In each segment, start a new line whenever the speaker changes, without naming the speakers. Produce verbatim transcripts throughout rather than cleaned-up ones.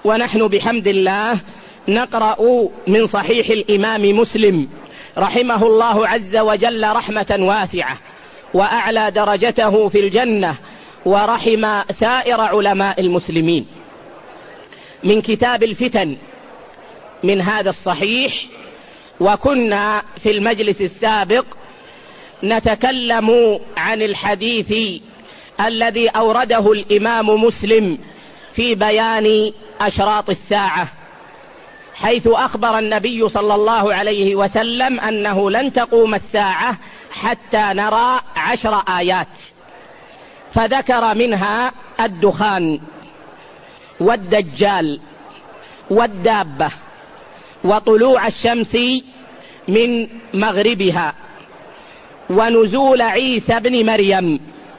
ونحن بحمد الله نقرأ من صحيح الإمام مسلم رحمه الله عز وجل رحمة واسعة، وأعلى درجته في الجنة، ورحم سائر علماء المسلمين، من كتاب الفتن من هذا الصحيح. وكنا في المجلس السابق نتكلم عن الحديث الذي أورده الإمام مسلم في بيان أشراط الساعة، حيث أخبر النبي صلى الله عليه وسلم أنه لن تقوم الساعة حتى نرى عشر آيات، فذكر منها الدخان والدجال والدابة وطلوع الشمس من مغربها ونزول عيسى بن مريم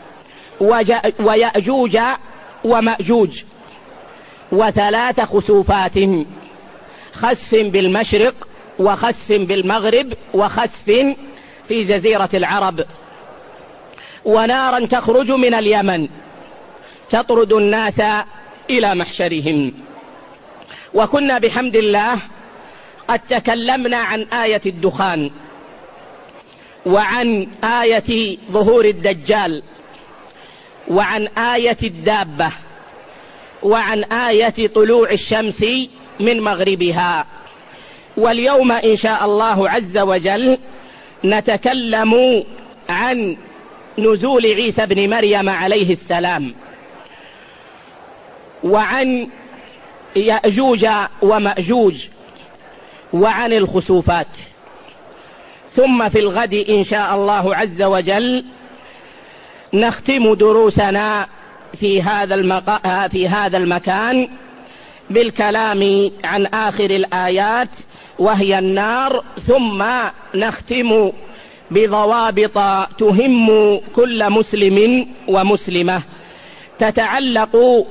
ويأجوج ومأجوج، وثلاث خسوفات: خسف بالمشرق، وخسف بالمغرب، وخسف في جزيرة العرب، ونارا تخرج من اليمن تطرد الناس إلى محشرهم. وكنا بحمد الله قد تكلمنا عن آية الدخان، وعن آية ظهور الدجال، وعن آية الدابة، وعن آية طلوع الشمس من مغربها. واليوم إن شاء الله عز وجل نتكلم عن نزول عيسى بن مريم عليه السلام، وعن يأجوج ومأجوج، وعن الخسوفات. ثم في الغد إن شاء الله عز وجل نختم دروسنا في هذا المقا... في هذا المكان بالكلام عن آخر الآيات وهي النار، ثم نختم بضوابط تهم كل مسلم ومسلمة تتعلق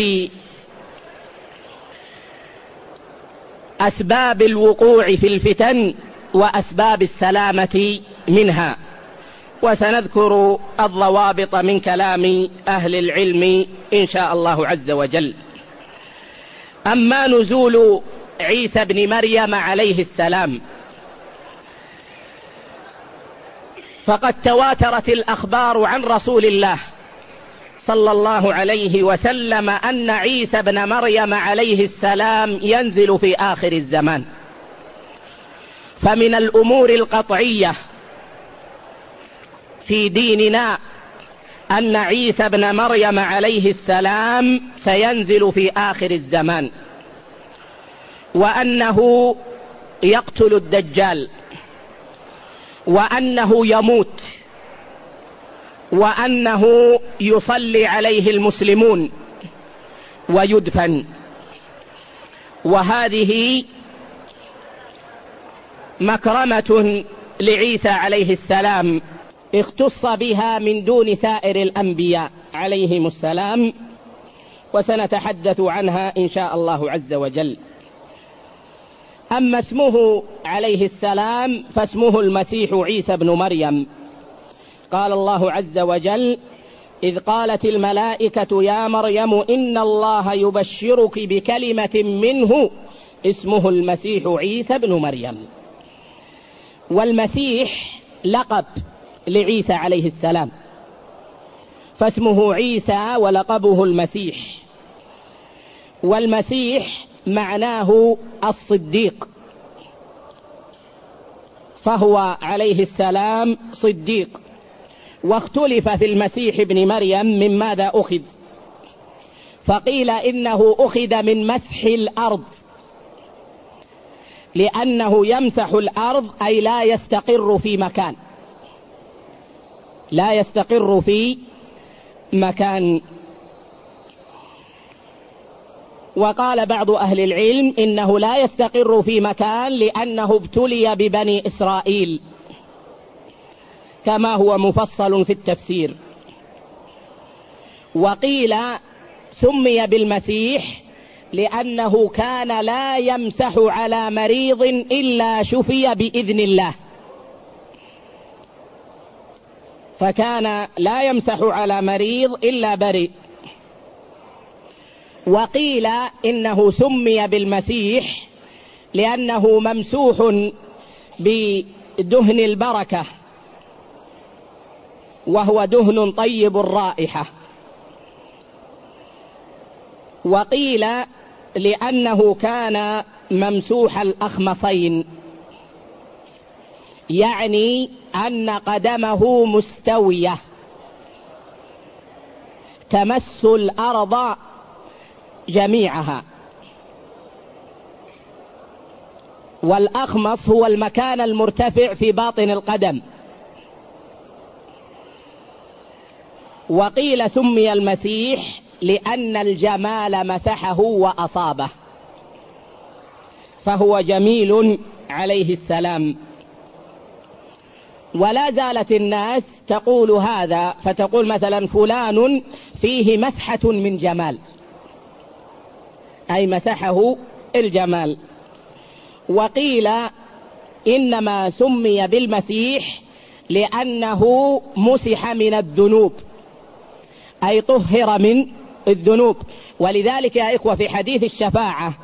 بأسباب الوقوع في الفتن وأسباب السلامة منها، وسنذكر الضوابط من كلام أهل العلم إن شاء الله عز وجل. أما نزول عيسى بن مريم عليه السلام، فقد تواترت الأخبار عن رسول الله صلى الله عليه وسلم أن عيسى بن مريم عليه السلام ينزل في آخر الزمان. فمن الأمور القطعية في ديننا أن عيسى بن مريم عليه السلام سينزل في آخر الزمان، وأنه يقتل الدجال، وأنه يموت، وأنه يصلي عليه المسلمون ويدفن. وهذه مكرمة لعيسى عليه السلام اختص بها من دون سائر الأنبياء عليهم السلام، وسنتحدث عنها إن شاء الله عز وجل. أما اسمه عليه السلام فاسمه المسيح عيسى بن مريم. قال الله عز وجل: إذ قالت الملائكة يا مريم إن الله يبشرك بكلمة منه اسمه المسيح عيسى بن مريم. والمسيح لقب لعيسى عليه السلام، فاسمه عيسى ولقبه المسيح. والمسيح معناه الصديق، فهو عليه السلام صديق. واختلف في المسيح ابن مريم من ماذا أخذ، فقيل إنه أخذ من مسح الأرض، لأنه يمسح الأرض أي لا يستقر في مكان، لا يستقر في مكان. وقال بعض أهل العلم إنه لا يستقر في مكان لأنه ابتلي ببني إسرائيل، كما هو مفصل في التفسير. وقيل سمي بالمسيح لأنه كان لا يمسح على مريض إلا شفي بإذن الله، فكان لا يمسح على مريض إلا برئ. وقيل إنه سمي بالمسيح لأنه ممسوح بدهن البركة، وهو دهن طيب الرائحة. وقيل لأنه كان ممسوح الأخمصين، يعني أن قدمه مستوية تمس الأرض جميعها. والأخمص هو المكان المرتفع في باطن القدم. وقيل سمي المسيح لأن الجمال مسحه وأصابه، فهو جميل عليه السلام. ولا زالت الناس تقول هذا، فتقول مثلا فلان فيه مسحة من جمال، أي مسحه الجمال. وقيل إنما سمي بالمسيح لأنه مسح من الذنوب، أي طهر من الذنوب. ولذلك يا إخوة في حديث الشفاعة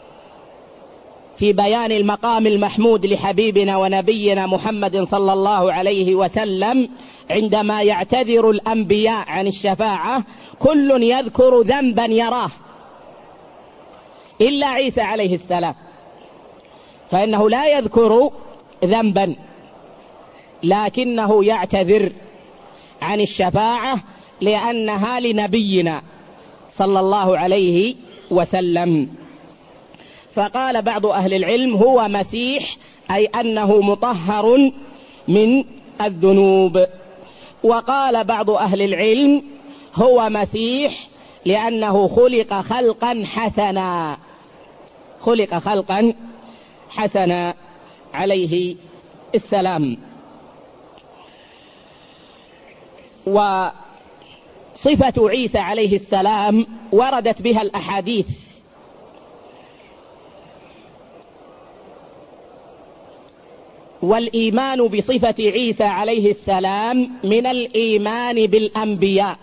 في بيان المقام المحمود لحبيبنا ونبينا محمد صلى الله عليه وسلم، عندما يعتذر الأنبياء عن الشفاعة كل يذكر ذنبا يراه إلا عيسى عليه السلام، فإنه لا يذكر ذنبا لكنه يعتذر عن الشفاعة لأنها لنبينا صلى الله عليه وسلم. فقال بعض أهل العلم هو مسيح، أي أنه مطهر من الذنوب. وقال بعض أهل العلم هو مسيح لأنه خلق خلقا حسنا، خلق خلقا حسنا عليه السلام. وصفة عيسى عليه السلام وردت بها الأحاديث، والإيمان بصفة عيسى عليه السلام من الإيمان بالأنبياء،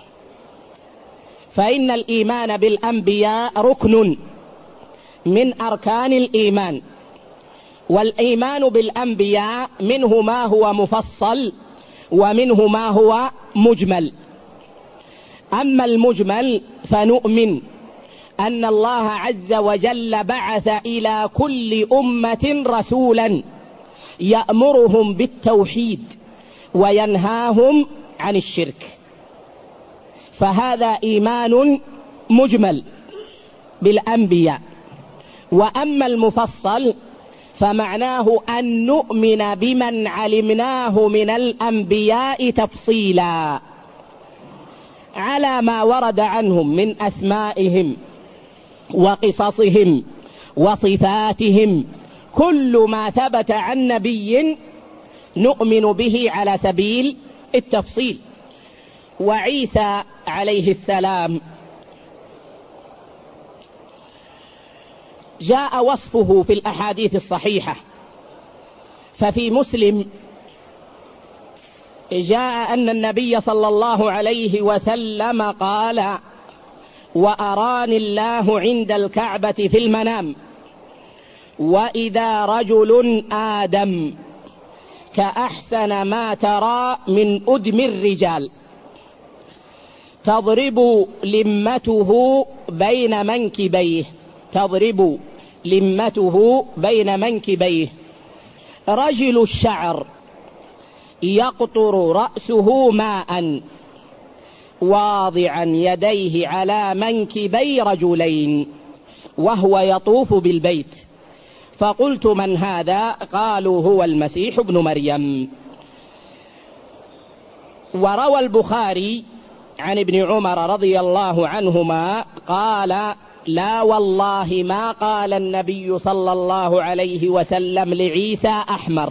فإن الإيمان بالأنبياء ركن من أركان الإيمان. والإيمان بالأنبياء منه ما هو مفصل ومنه ما هو مجمل. أما المجمل فنؤمن أن الله عز وجل بعث إلى كل أمة رسولا يأمرهم بالتوحيد وينهاهم عن الشرك، فهذا إيمان مجمل بالأنبياء. وأما المفصل فمعناه أن نؤمن بمن علمناه من الأنبياء تفصيلا على ما ورد عنهم من أسمائهم وقصصهم وصفاتهم. كل ما ثبت عن نبي نؤمن به على سبيل التفصيل. وعيسى عليه السلام جاء وصفه في الأحاديث الصحيحة، ففي مسلم جاء أن النبي صلى الله عليه وسلم قال: وأراني الله عند الكعبة في المنام وإذا رجل آدم كأحسن ما ترى من أدم الرجال تضرب لمته بين منكبيه تضرب لمته بين منكبيه رجل الشعر يقطر رأسه ماء واضعا يديه على منكبي رجلين وهو يطوف بالبيت. فقلت: من هذا؟ قالوا: هو المسيح ابن مريم. وروى البخاري عن ابن عمر رضي الله عنهما قال: لا والله ما قال النبي صلى الله عليه وسلم لعيسى أحمر،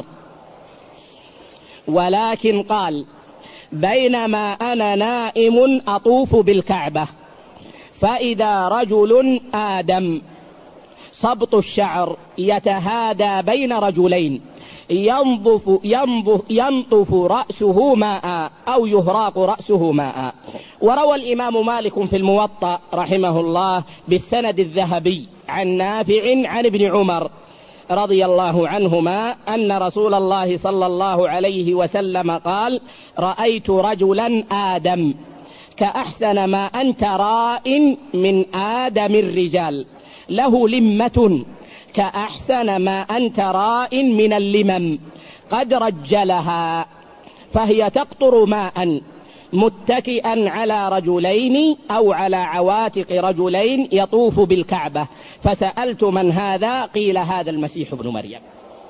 ولكن قال: بينما أنا نائم أطوف بالكعبة فإذا رجل آدم صبط الشعر يتهادى بين رجلين ينظف, ينظف, ينطف رأسه ماء أو يهراق رأسه ماء. وروى الإمام مالك في الموطأ رحمه الله بالسند الذهبي عن نافع عن ابن عمر رضي الله عنهما أن رسول الله صلى الله عليه وسلم قال: رأيت رجلا آدم كأحسن ما أنت راء من آدم الرجال، له لمة كأحسن ما أنت راء من اللمم، قد رجلها فهي تقطر ماء، متكئا على رجلين أو على عواتق رجلين يطوف بالكعبة. فسألت: من هذا؟ قيل: هذا المسيح ابن مريم.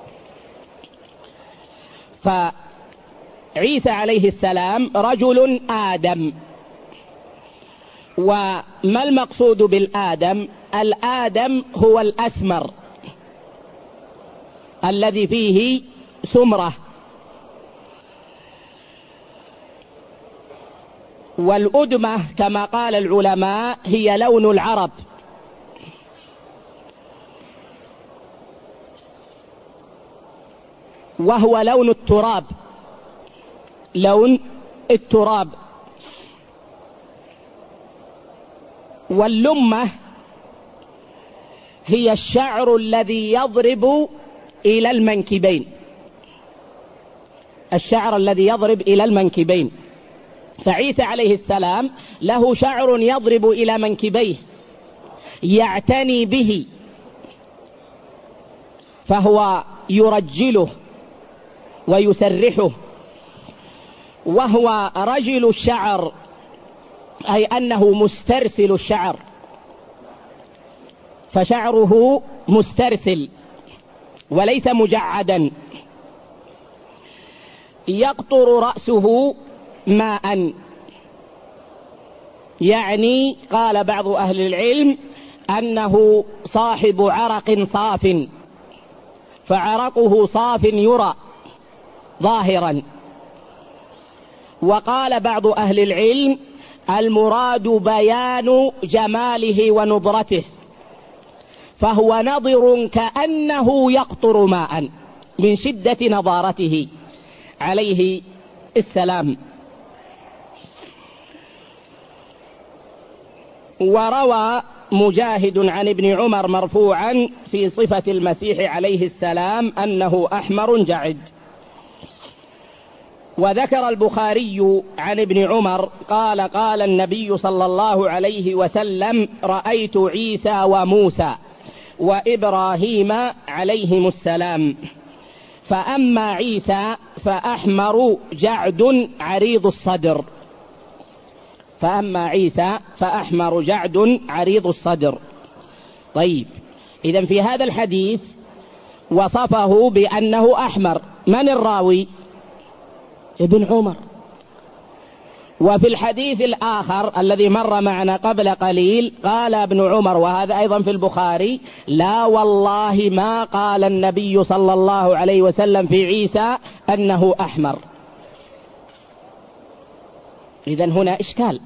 فعيسى عليه السلام رجل آدم. وما المقصود بالآدم؟ الآدم هو الأسمر الذي فيه سمرة، والأدمة كما قال العلماء هي لون العرب، وهو لون التراب، لون التراب. واللمة هي الشعر الذي يضرب إلى المنكبين، الشعر الذي يضرب إلى المنكبين. فعيسى عليه السلام له شعر يضرب إلى منكبيه يعتني به، فهو يرجله ويسرحه، وهو رجل الشعر، أي أنه مسترسل الشعر، فشعره مسترسل وليس مجعدا. يقطر رأسه ماء، يعني قال بعض أهل العلم أنه صاحب عرق صاف، فعرقه صاف يرى ظاهرا. وقال بعض أهل العلم المراد بيان جماله ونضرته، فهو نضر كأنه يقطر ماء من شدة نضارته عليه السلام. وروى مجاهد عن ابن عمر مرفوعا في صفة المسيح عليه السلام أنه أحمر جعد. وذكر البخاري عن ابن عمر قال: قال النبي صلى الله عليه وسلم: رأيت عيسى وموسى وإبراهيم عليهم السلام، فأما عيسى فأحمر جعد عريض الصدر، فأما عيسى فأحمر جعد عريض الصدر. طيب، إذن في هذا الحديث وصفه بأنه أحمر. من الراوي؟ ابن عمر. وفي الحديث الآخر الذي مر معنا قبل قليل قال ابن عمر، وهذا أيضا في البخاري: لا والله ما قال النبي صلى الله عليه وسلم في عيسى أنه أحمر. إذن هنا إشكال.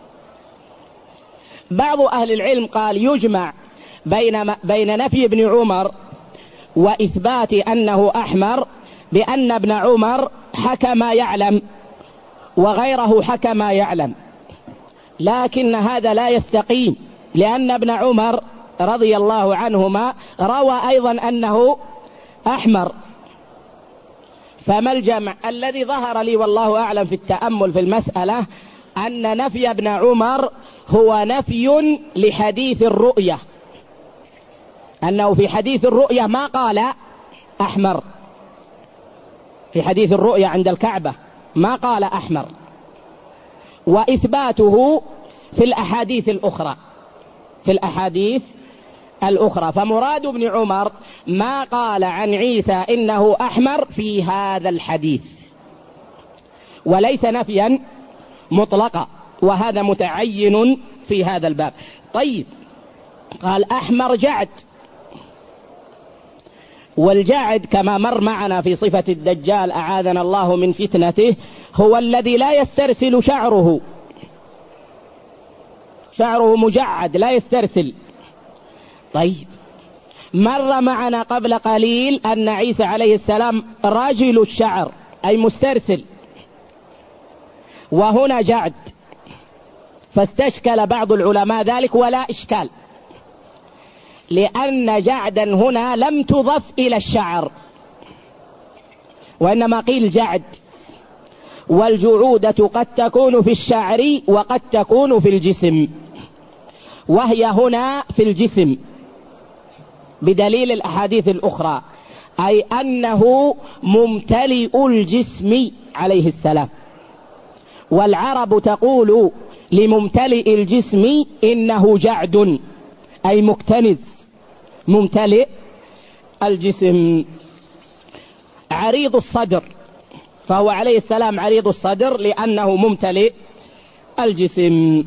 بعض أهل العلم قال يجمع بين بين نفي ابن عمر وإثبات أنه أحمر بأن ابن عمر حكى ما يعلم وغيره حكى ما يعلم، لكن هذا لا يستقيم، لأن ابن عمر رضي الله عنهما روى أيضا أنه أحمر. فما الجمع؟ الذي ظهر لي والله أعلم في التأمل في المسألة أن نفي ابن عمر هو نفي لحديث الرؤية، أنه في حديث الرؤية ما قال أحمر، في حديث الرؤية عند الكعبة ما قال أحمر، وإثباته في الأحاديث الأخرى، في الأحاديث الأخرى. فمراد ابن عمر ما قال عن عيسى إنه أحمر في هذا الحديث، وليس نفيا مطلقا، وهذا متعين في هذا الباب. طيب، قال أحمر جعد، والجعد كما مر معنا في صفة الدجال أعاذنا الله من فتنته هو الذي لا يسترسل شعره، شعره مجعد لا يسترسل. طيب، مر معنا قبل قليل أن عيسى عليه السلام رجل الشعر أي مسترسل، وهنا جعد، فاستشكل بعض العلماء ذلك ولا إشكال، لأن جعدا هنا لم تضف إلى الشعر وإنما قيل جعد، والجعودة قد تكون في الشعر وقد تكون في الجسم، وهي هنا في الجسم بدليل الأحاديث الأخرى، أي أنه ممتلئ الجسم عليه السلام. والعرب تقول لممتلئ الجسم إنه جعد، أي مكتنز ممتلئ الجسم. عريض الصدر، فهو عليه السلام عريض الصدر لأنه ممتلئ الجسم.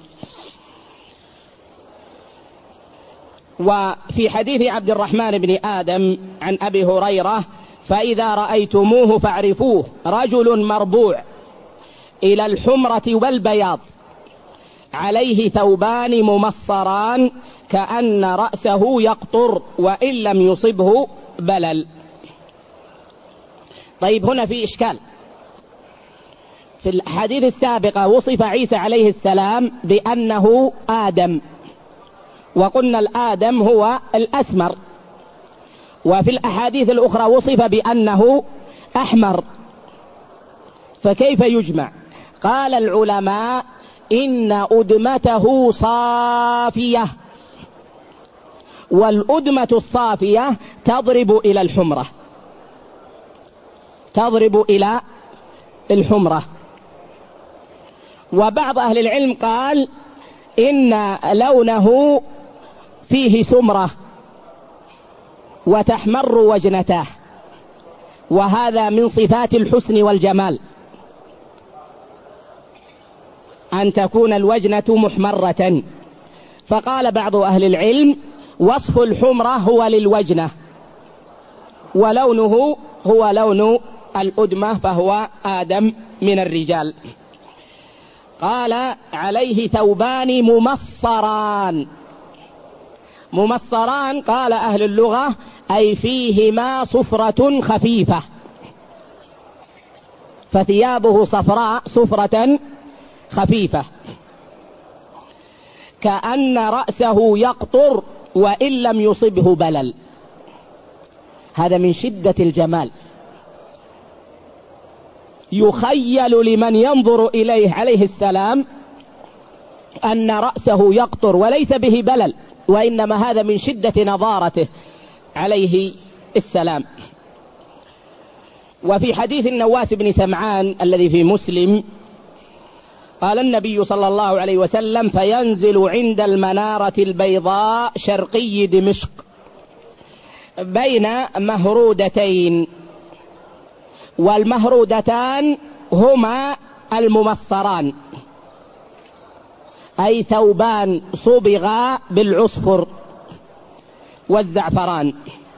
وفي حديث عبد الرحمن بن آدم عن أبي هريرة: فإذا رأيتموه فاعرفوه، رجل مربوع إلى الحمرة والبياض، عليه ثوبان ممصران كأن رأسه يقطر وإن لم يصبه بلل. طيب، هنا في إشكال. في الحديث السابقة وصف عيسى عليه السلام بأنه آدم، وقلنا الآدم هو الأسمر، وفي الأحاديث الأخرى وصف بأنه أحمر، فكيف يجمع؟ قال العلماء: إن أدمته صافية، والأدمة الصافية تضرب إلى الحمرة، تضرب إلى الحمرة. وبعض أهل العلم قال إن لونه فيه سمرة وتحمر وجنتاه، وهذا من صفات الحسن والجمال، أن تكون الوجنة محمرة. فقال بعض أهل العلم: وصف الحمرة هو للوجنة، ولونه هو لون الأدمة، فهو آدم من الرجال. قال: عليه ثوبان ممصران. ممصران قال أهل اللغة: أي فيهما صفرة خفيفة، فثيابه صفراء صفرة خفيفة، كأن رأسه يقطر وإن لم يصبه بلل. هذا من شدة الجمال، يخيل لمن ينظر إليه عليه السلام أن رأسه يقطر وليس به بلل، وإنما هذا من شدة نضارته عليه السلام. وفي حديث النواس بن سمعان الذي في مسلم قال النبي صلى الله عليه وسلم: فينزل عند المنارة البيضاء شرقي دمشق بين مهرودتين، والمهرودتان هما الممصران، أي ثوبان صبغا بالعصفر والزعفران،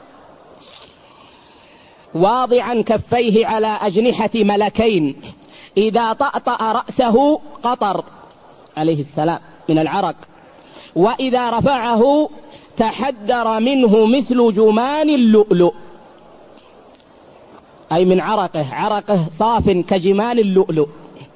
واضعا كفيه على أجنحة ملكين، إذا طأطأ رأسه قطر عليه السلام من العرق، وإذا رفعه تحدر منه مثل جمان اللؤلؤ، أي من عرقه، عرقه صاف كجمان اللؤلؤ.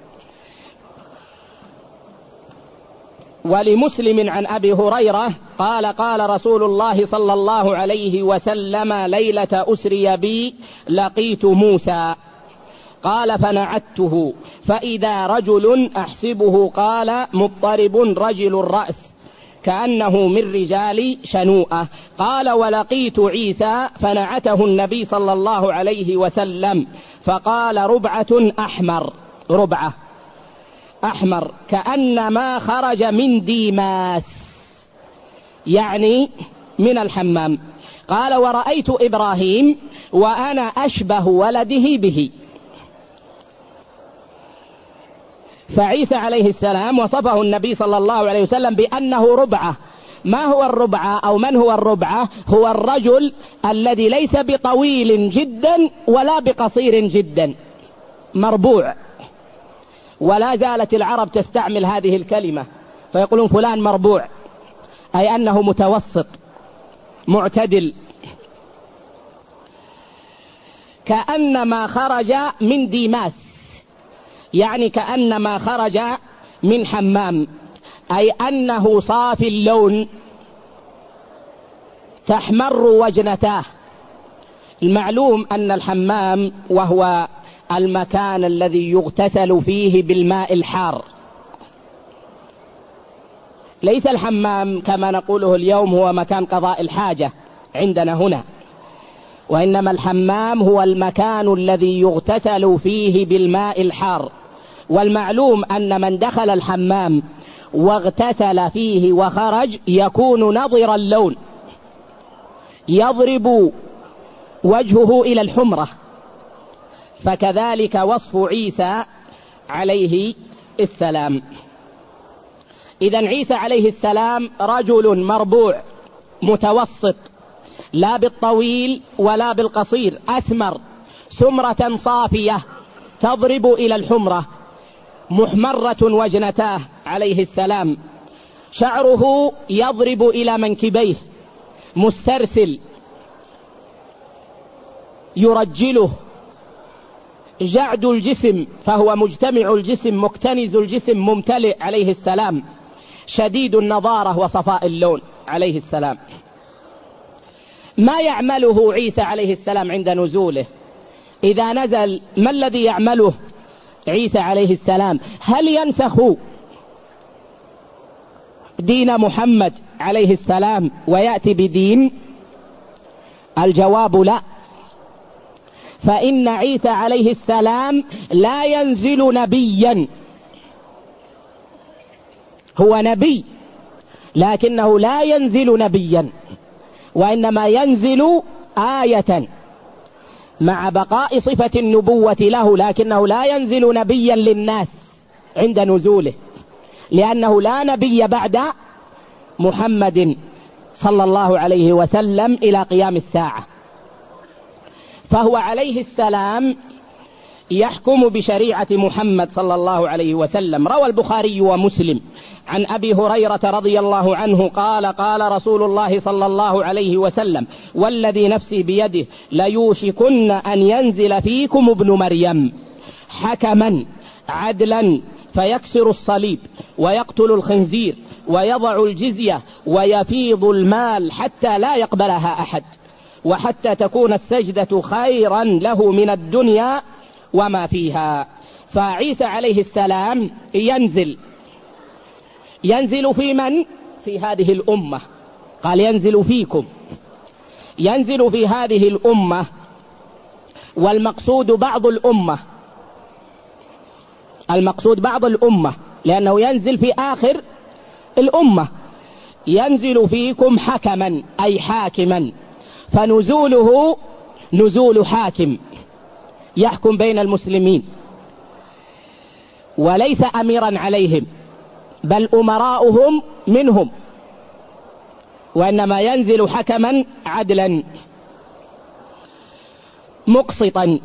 ولمسلم عن أبي هريرة قال: قال رسول الله صلى الله عليه وسلم: ليلة أسري بي لقيت موسى، قال: فنعته فإذا رجل أحسبه، قال: مضطرب رجل الرأس كأنه من رجال شنوءة، قال: ولقيت عيسى فنعته النبي صلى الله عليه وسلم فقال: ربعة أحمر، ربعة أحمر كأنما خرج من ديماس، يعني من الحمام. قال: ورأيت إبراهيم وأنا أشبه ولده به. فعيسى عليه السلام وصفه النبي صلى الله عليه وسلم بأنه ربعة. ما هو الربعة أو من هو الربعة؟ هو الرجل الذي ليس بطويل جدا ولا بقصير جدا، مربوع. ولا زالت العرب تستعمل هذه الكلمة، فيقولون فلان مربوع، أي أنه متوسط معتدل، كأنما خرج من ديماس، يعني كأنما خرج من حمام، أي أنه صافي اللون، تحمر وجنتاه. المعلوم أن الحمام وهو المكان الذي يغتسل فيه بالماء الحار، ليس الحمام كما نقوله اليوم هو مكان قضاء الحاجة عندنا هنا، وإنما الحمام هو المكان الذي يغتسل فيه بالماء الحار. والمعلوم أن من دخل الحمام واغتسل فيه وخرج يكون نضر اللون، يضرب وجهه إلى الحمرة. فكذلك وصف عيسى عليه السلام. إذن عيسى عليه السلام رجل مربوع متوسط، لا بالطويل ولا بالقصير، أسمر، سمرة صافية تضرب إلى الحمرة، محمرة وجنتاه عليه السلام، شعره يضرب إلى منكبيه، مسترسل يرجله، جعد الجسم، فهو مجتمع الجسم مكتنز الجسم ممتلئ عليه السلام، شديد النضارة وصفاء اللون عليه السلام. ما يعمله عيسى عليه السلام عند نزوله؟ إذا نزل ما الذي يعمله عيسى عليه السلام؟ هل ينسخ دين محمد عليه السلام ويأتي بدين؟ الجواب لا، فإن عيسى عليه السلام لا ينزل نبيا، هو نبي لكنه لا ينزل نبيا، وإنما ينزل آية مع بقاء صفة النبوة له، لكنه لا ينزل نبيا للناس عند نزوله، لأنه لا نبي بعد محمد صلى الله عليه وسلم إلى قيام الساعة. فهو عليه السلام يحكم بشريعة محمد صلى الله عليه وسلم. روى البخاري ومسلم عن أبي هريرة رضي الله عنه قال: قال رسول الله صلى الله عليه وسلم: والذي نفسي بيده ليوشكن أن ينزل فيكم ابن مريم حكما عدلا فيكسر الصليب ويقتل الخنزير ويضع الجزية ويفيض المال حتى لا يقبلها أحد، وحتى تكون السجدة خيرا له من الدنيا وما فيها. فعيسى عليه السلام ينزل ينزل في من؟ في هذه الأمة. قال ينزل فيكم، ينزل في هذه الأمة، والمقصود بعض الأمة، المقصود بعض الأمة لأنه ينزل في آخر الأمة. ينزل فيكم حكما أي حاكما، فنزوله نزول حاكم يحكم بين المسلمين، وليس أميرا عليهم بل أمراؤهم منهم، وإنما ينزل حكما عدلا مقسطا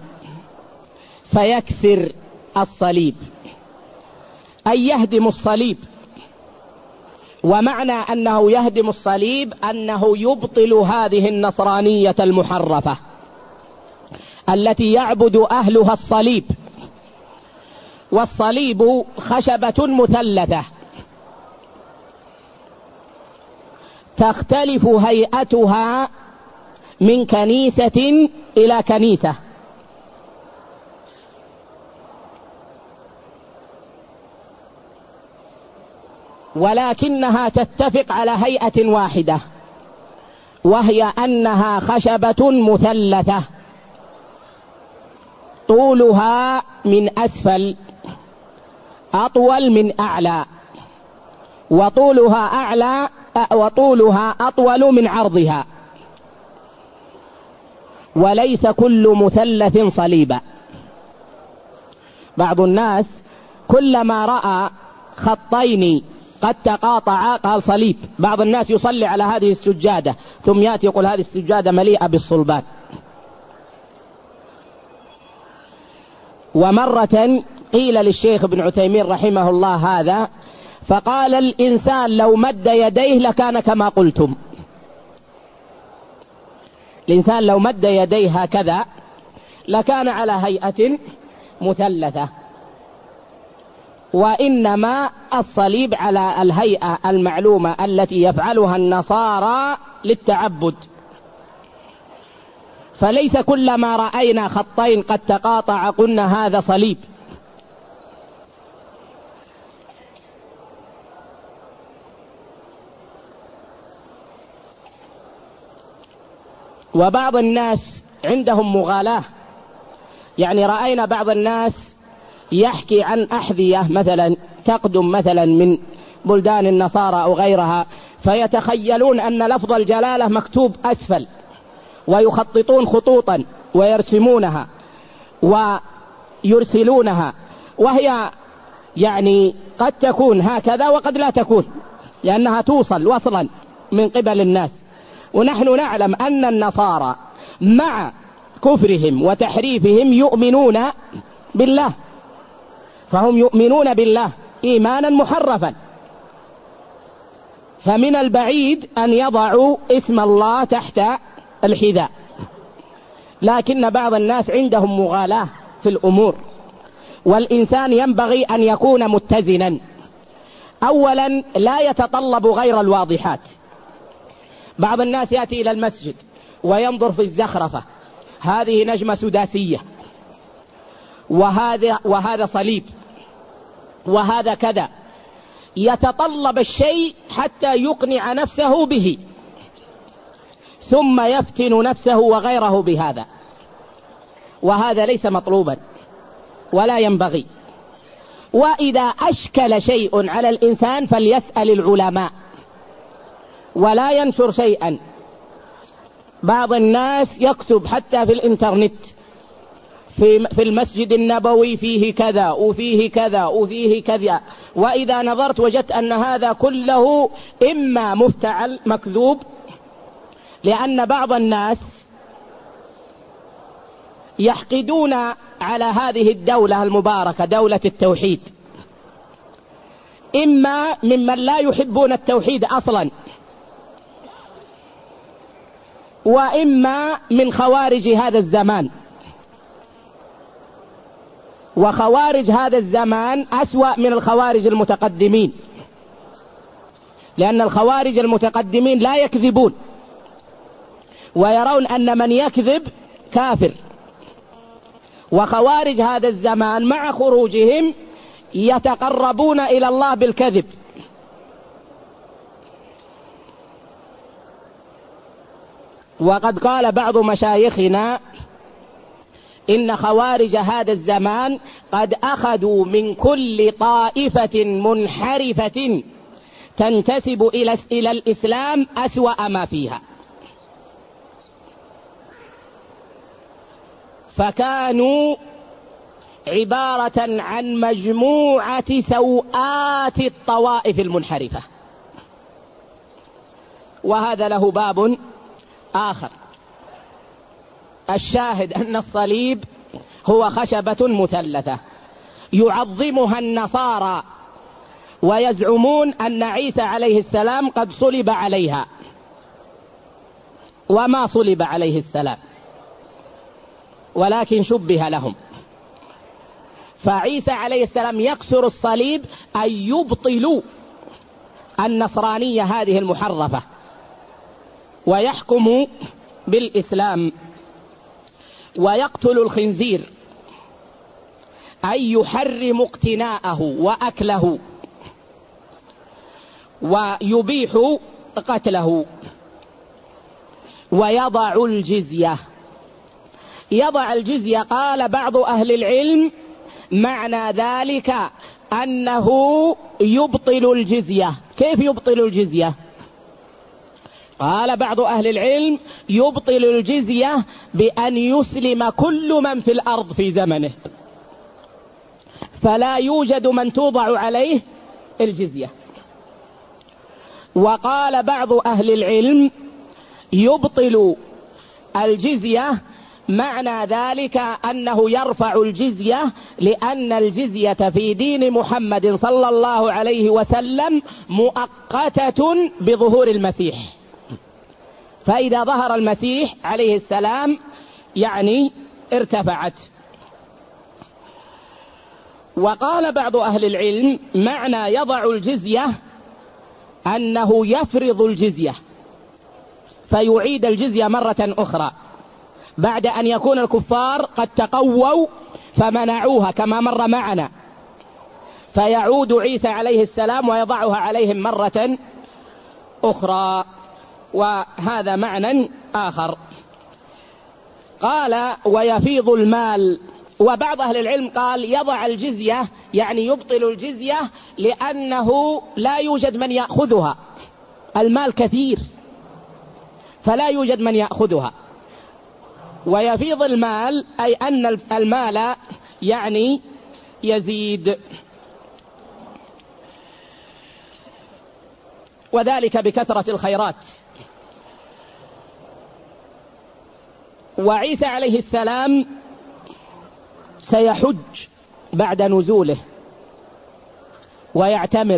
فيكسر الصليب أي يهدم الصليب. ومعنى أنه يهدم الصليب أنه يبطل هذه النصرانية المحرفة التي يعبد أهلها الصليب. والصليب خشبة مثلثة تختلف هيئتها من كنيسة إلى كنيسة، ولكنها تتفق على هيئة واحدة، وهي أنها خشبة مثلثة طولها من أسفل أطول من أعلى، وطولها أعلى وطولها أطول من عرضها، وليس كل مثلث صليبا. بعض الناس كلما رأى خطين قد تقاطعا قال صليب. بعض الناس يصلي على هذه السجادة ثم يأتي يقول هذه السجادة مليئة بالصلبات. ومرة قيل للشيخ ابن عثيمين رحمه الله هذا، فقال: الإنسان لو مد يديه لكان كما قلتم. الإنسان لو مد يديه هكذا لكان على هيئة مثلثة، وإنما الصليب على الهيئة المعلومة التي يفعلها النصارى للتعبد. فليس كلما رأينا خطين قد تقاطع قلنا هذا صليب. وبعض الناس عندهم مغالاة، يعني رأينا بعض الناس يحكي عن أحذية مثلا تقدم مثلا من بلدان النصارى أو غيرها، فيتخيلون أن لفظ الجلالة مكتوب أسفل، ويخططون خطوطا ويرسمونها ويرسلونها، وهي يعني قد تكون هكذا وقد لا تكون، لأنها توصل وصلا من قبل الناس. ونحن نعلم أن النصارى مع كفرهم وتحريفهم يؤمنون بالله، فهم يؤمنون بالله إيمانا محرفا، فمن البعيد أن يضعوا اسم الله تحت الحذاء. لكن بعض الناس عندهم مغالاة في الأمور، والإنسان ينبغي أن يكون متزنا. أولا لا يتطلب غير الواضحات. بعض الناس يأتي إلى المسجد وينظر في الزخرفة، هذه نجمة سداسية، وهذا وهذا صليب، وهذا كذا، يتطلب الشيء حتى يقنع نفسه به، ثم يفتن نفسه وغيره بهذا، وهذا ليس مطلوبا ولا ينبغي. وإذا أشكل شيء على الإنسان فليسأل العلماء ولا ينشر شيئا. بعض الناس يكتب حتى في الإنترنت في في المسجد النبوي فيه كذا وفيه كذا وفيه كذا، وإذا نظرت وجدت أن هذا كله إما مفتعل مكذوب، لأن بعض الناس يحقدون على هذه الدولة المباركة دولة التوحيد، إما ممن لا يحبون التوحيد أصلا، وإما من خوارج هذا الزمان. وخوارج هذا الزمان أسوأ من الخوارج المتقدمين، لأن الخوارج المتقدمين لا يكذبون ويرون أن من يكذب كافر، وخوارج هذا الزمان مع خروجهم يتقربون إلى الله بالكذب. وقد قال بعض مشايخنا إن خوارج هذا الزمان قد أخذوا من كل طائفة منحرفة تنتسب إلى إلى الإسلام أسوأ ما فيها، فكانوا عبارة عن مجموعة سوءات الطوائف المنحرفة. وهذا له باب آخر. الشاهد أن الصليب هو خشبة مثلثة يعظمها النصارى، ويزعمون أن عيسى عليه السلام قد صلب عليها، وما صلب عليه السلام ولكن شبه لهم. فعيسى عليه السلام يكسر الصليب أن يبطلوا النصرانية هذه المحرفة ويحكموا بالإسلام، ويقتل الخنزير أي يحرم اقتناءه وأكله ويبيح قتله، ويضع الجزية. يضع الجزية قال بعض أهل العلم معنى ذلك أنه يبطل الجزية. كيف يبطل الجزية؟ قال بعض أهل العلم يبطل الجزية بأن يسلم كل من في الأرض في زمنه، فلا يوجد من توضع عليه الجزية. وقال بعض أهل العلم يبطل الجزية معنى ذلك أنه يرفع الجزية، لأن الجزية في دين محمد صلى الله عليه وسلم مؤقتة بظهور المسيح، فإذا ظهر المسيح عليه السلام يعني ارتفعت. وقال بعض أهل العلم معنى يضع الجزية أنه يفرض الجزية فيعيد الجزية مرة أخرى بعد أن يكون الكفار قد تقووا فمنعوها كما مر معنا، فيعود عيسى عليه السلام ويضعها عليهم مرة أخرى. وهذا معنى آخر. قال ويفيض المال. وبعض أهل العلم قال يضع الجزية يعني يبطل الجزية لأنه لا يوجد من يأخذها، المال كثير فلا يوجد من يأخذها. ويفيض المال أي أن المال يعني يزيد، وذلك بكثرة الخيرات. وعيسى عليه السلام سيحج بعد نزوله ويعتمر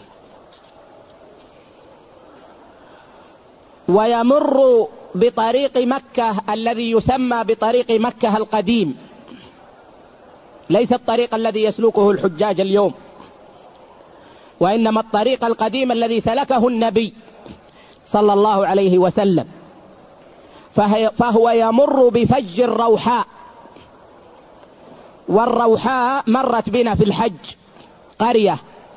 ويمر بطريق مكة الذي يسمى بطريق مكة القديم، ليس الطريق الذي يسلكه الحجاج اليوم، وإنما الطريق القديم الذي سلكه النبي صلى الله عليه وسلم. فهو يمر بفج الروحاء، والروحاء مرت بنا في الحج قرية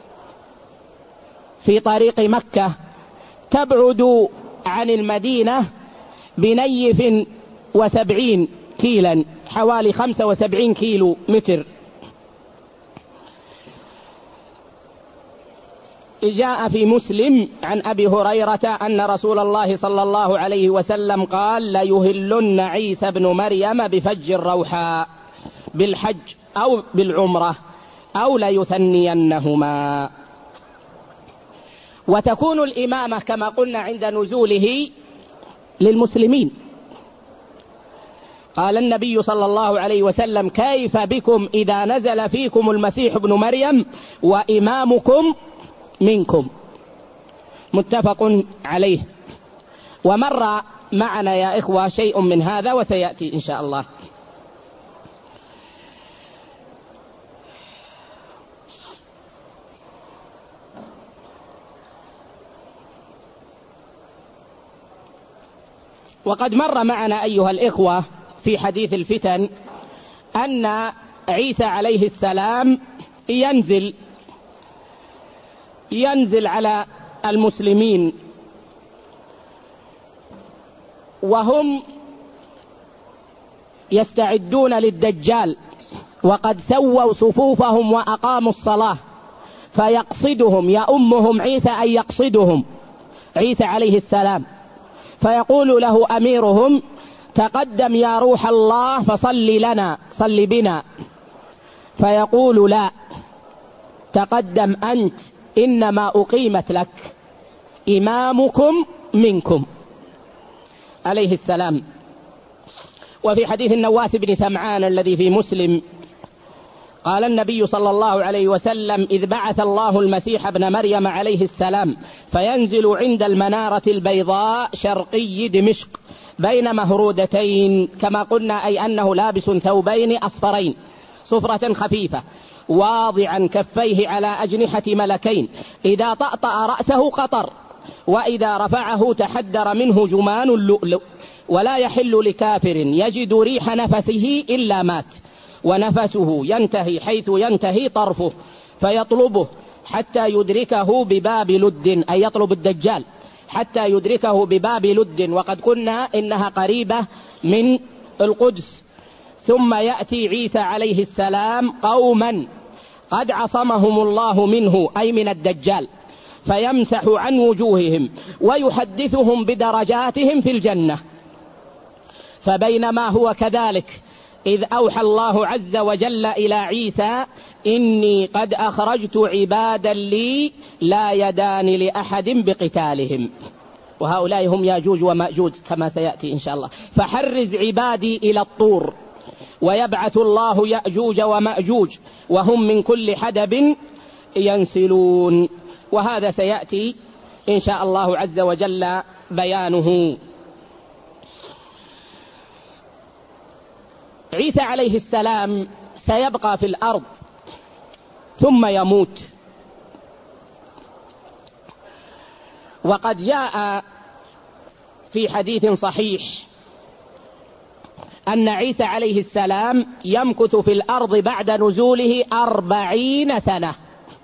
في طريق مكة تبعد عن المدينة بنيف وسبعين كيلا، حوالي خمسة وسبعين كيلو متر. جاء في مسلم عن أبي هريرة أن رسول الله صلى الله عليه وسلم قال ليهلن عيسى بن مريم بفج الروحاء بالحج أو بالعمرة أو ليثنينهما. وتكون الإمامة كما قلنا عند نزوله للمسلمين. قال النبي صلى الله عليه وسلم كيف بكم إذا نزل فيكم المسيح ابن مريم وإمامكم منكم، متفق عليه. ومر معنا يا إخوة شيء من هذا وسيأتي إن شاء الله. وقد مر معنا أيها الإخوة في حديث الفتن أن عيسى عليه السلام ينزل ينزل على المسلمين وهم يستعدون للدجال، وقد سووا صفوفهم وأقاموا الصلاة، فيقصدهم يأمهم عيسى أن يقصدهم عيسى عليه السلام، فيقول له أميرهم تقدم يا روح الله فصل لنا صل بنا، فيقول لا تقدم أنت إنما أقيمت لك إمامكم منكم عليه السلام. وفي حديث النواس بن سمعان الذي في مسلم قال النبي صلى الله عليه وسلم إذ بعث الله المسيح ابن مريم عليه السلام فينزل عند المنارة البيضاء شرقي دمشق بين مهرودتين، كما قلنا أي أنه لابس ثوبين أصفرين صفرة خفيفة واضعا كفيه على أجنحة ملكين، إذا طأطأ رأسه قطر وإذا رفعه تحدر منه جمان اللؤلؤ، ولا يحل لكافر يجد ريح نفسه إلا مات، ونفسه ينتهي حيث ينتهي طرفه فيطلبه حتى يدركه بباب لد، أي يطلب الدجال حتى يدركه بباب لد، وقد قلنا إنها قريبة من القدس. ثم يأتي عيسى عليه السلام قوما قد عصمهم الله منه أي من الدجال، فيمسح عن وجوههم ويحدثهم بدرجاتهم في الجنة. فبينما هو كذلك إذ أوحى الله عز وجل إلى عيسى إني قد أخرجت عبادا لي لا يدان لأحد بقتالهم، وهؤلاء هم ياجوج ومأجوج كما سيأتي إن شاء الله، فحرز عبادي إلى الطور، ويبعث الله يأجوج ومأجوج وهم من كل حدب ينسلون. وهذا سيأتي إن شاء الله عز وجل بيانه. عيسى عليه السلام سيبقى في الأرض ثم يموت. وقد جاء في حديث صحيح أن عيسى عليه السلام يمكث في الأرض بعد نزوله أربعين سنة،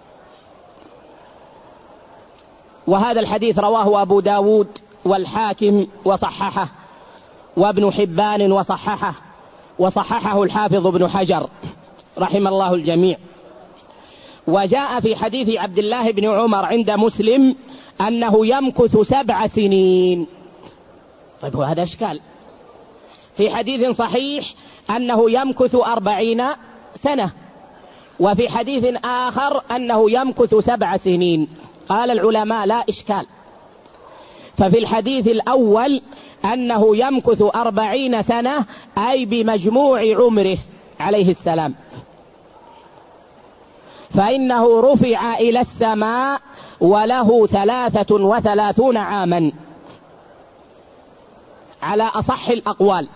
وهذا الحديث رواه أبو داود والحاكم وصححه، وابن حبان وصححه، وصححه الحافظ ابن حجر رحم الله الجميع. وجاء في حديث عبد الله بن عمر عند مسلم أنه يمكث سبع سنين. طيب وهذا إشكال، في حديث صحيح أنه يمكث أربعين سنة، وفي حديث آخر أنه يمكث سبع سنين. قال العلماء لا إشكال، ففي الحديث الأول أنه يمكث أربعين سنة أي بمجموع عمره عليه السلام، فإنه رفع إلى السماء وله ثلاثة وثلاثون عاما على أصح الأقوال،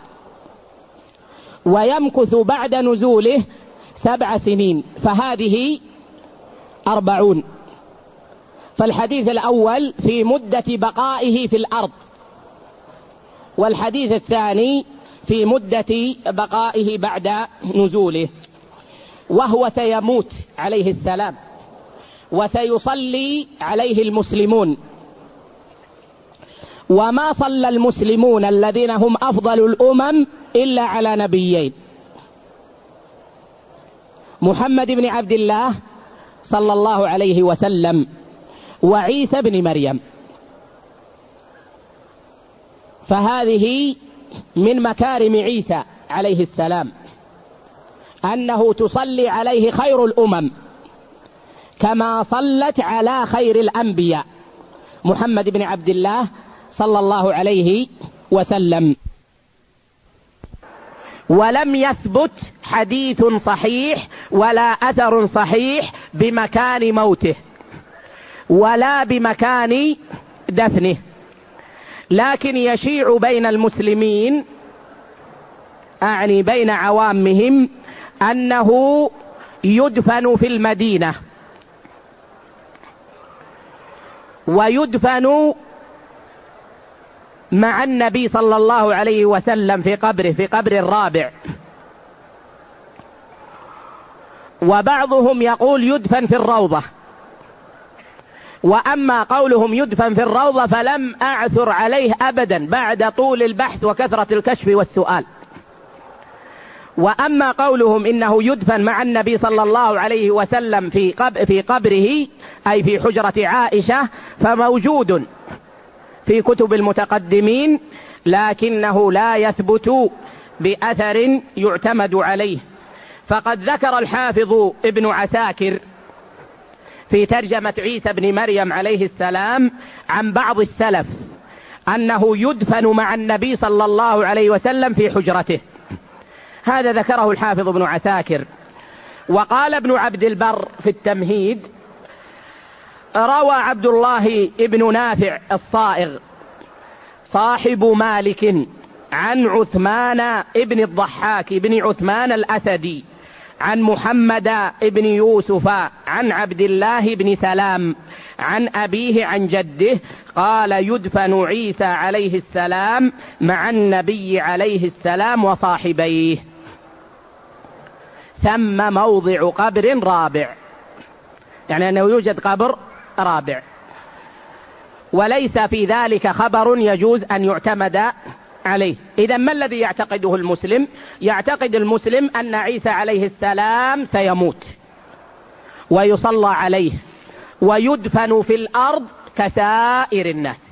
ويمكث بعد نزوله سبع سنين، فهذه أربعون. فالحديث الأول في مدة بقائه في الأرض، والحديث الثاني في مدة بقائه بعد نزوله. وهو سيموت عليه السلام، وسيصلي عليه المسلمون، وما صلى المسلمون الذين هم أفضل الأمم إلا على نبيين، محمد بن عبد الله صلى الله عليه وسلم وعيسى بن مريم. فهذه من مكارم عيسى عليه السلام أنه تصلي عليه خير الأمم كما صلت على خير الأنبياء محمد بن عبد الله صلى الله عليه وسلم. ولم يثبت حديث صحيح ولا أثر صحيح بمكان موته ولا بمكان دفنه، لكن يشيع بين المسلمين، أعني بين عوامهم، أنه يدفن في المدينة، ويدفن مع النبي صلى الله عليه وسلم في قبره، في قبر الرابع. وبعضهم يقول يدفن في الروضة، وأما قولهم يدفن في الروضة فلم أعثر عليه أبدا بعد طول البحث وكثرة الكشف والسؤال. وأما قولهم إنه يدفن مع النبي صلى الله عليه وسلم في قب في قبره أي في حجرة عائشة فموجود في كتب المتقدمين، لكنه لا يثبت بأثر يعتمد عليه. فقد ذكر الحافظ ابن عساكر في ترجمة عيسى بن مريم عليه السلام عن بعض السلف أنه يدفن مع النبي صلى الله عليه وسلم في حجرته، هذا ذكره الحافظ ابن عساكر. وقال ابن عبد البر في التمهيد: روى عبد الله ابن نافع الصائغ صاحب مالك عن عثمان ابن الضحاك بن عثمان الأسدي عن محمد ابن يوسف عن عبد الله بن سلام عن أبيه عن جده قال: يدفن عيسى عليه السلام مع النبي عليه السلام وصاحبيه، ثم موضع قبر رابع، يعني أنه يوجد قبر رابع، وليس في ذلك خبر يجوز أن يعتمد عليه. إذن ما الذي يعتقده المسلم؟ يعتقد المسلم أن عيسى عليه السلام سيموت ويصلى عليه ويدفن في الأرض كسائر الناس.